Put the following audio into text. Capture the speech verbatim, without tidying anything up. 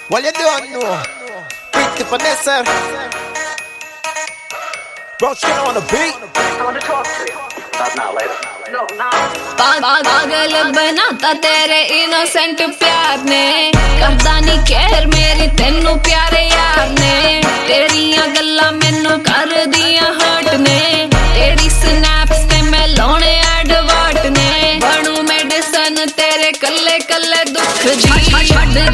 What you don't know? Pretty Vanessa. Roach on the beat. I want to talk to you. Not now, later. No, now. पागल बनाता तेरे innocent प्यार ने करदा नहीं care मेरी तेनू प्यारे यार ने तेरियां गल्लां मैनू कर दियां हर्ट ने तेरी स्नैप्स ते मैं लाने एडवर्ट ने बनू मेडिसन तेरे कल्ले कल्ले दुख दी छड्ड